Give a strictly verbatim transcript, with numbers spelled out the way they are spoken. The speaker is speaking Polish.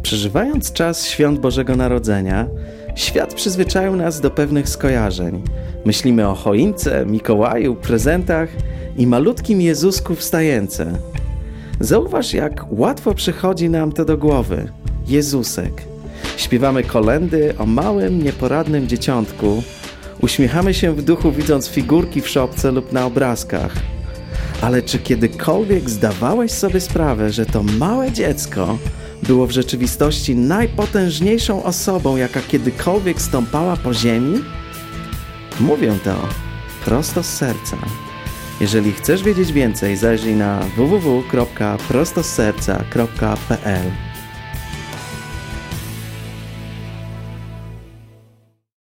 Przeżywając czas świąt Bożego Narodzenia, świat przyzwyczaił nas do pewnych skojarzeń. Myślimy o choince, Mikołaju, prezentach i malutkim Jezusku wstające. Zauważ, jak łatwo przychodzi nam to do głowy. Jezusek. Śpiewamy kolędy o małym, nieporadnym dzieciątku. Uśmiechamy się w duchu, widząc figurki w szopce lub na obrazkach. Ale czy kiedykolwiek zdawałeś sobie sprawę, że to małe dziecko było w rzeczywistości najpotężniejszą osobą, jaka kiedykolwiek stąpała po ziemi? Mówię to prosto z serca. Jeżeli chcesz wiedzieć więcej, zajrzyj na w w w kropka prosto z serca kropka p l.